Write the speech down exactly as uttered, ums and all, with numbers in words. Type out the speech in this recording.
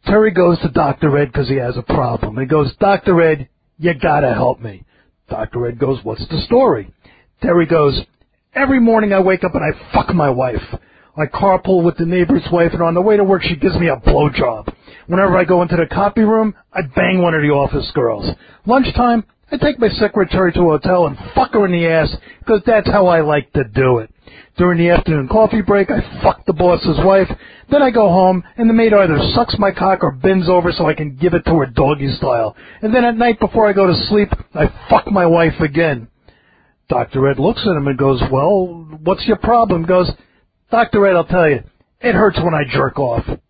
Terry goes to Doctor Ed because he has a problem. He goes, Doctor Ed, you gotta help me. Doctor Ed goes, what's the story? Terry goes, every morning I wake up and I fuck my wife. I carpool with the neighbor's wife, and on the way to work she gives me a blowjob. Whenever I go into the copy room, I bang one of the office girls. Lunchtime, I take my secretary to a hotel and fuck her in the ass because that's how I like to do it. During the afternoon coffee break, I fuck the boss's wife. Then I go home, and the maid either sucks my cock or bends over so I can give it to her doggy style. And then at night before I go to sleep, I fuck my wife again. Doctor Ed looks at him and goes, well, what's your problem? He goes, Doctor Ed, I'll tell you, it hurts when I jerk off.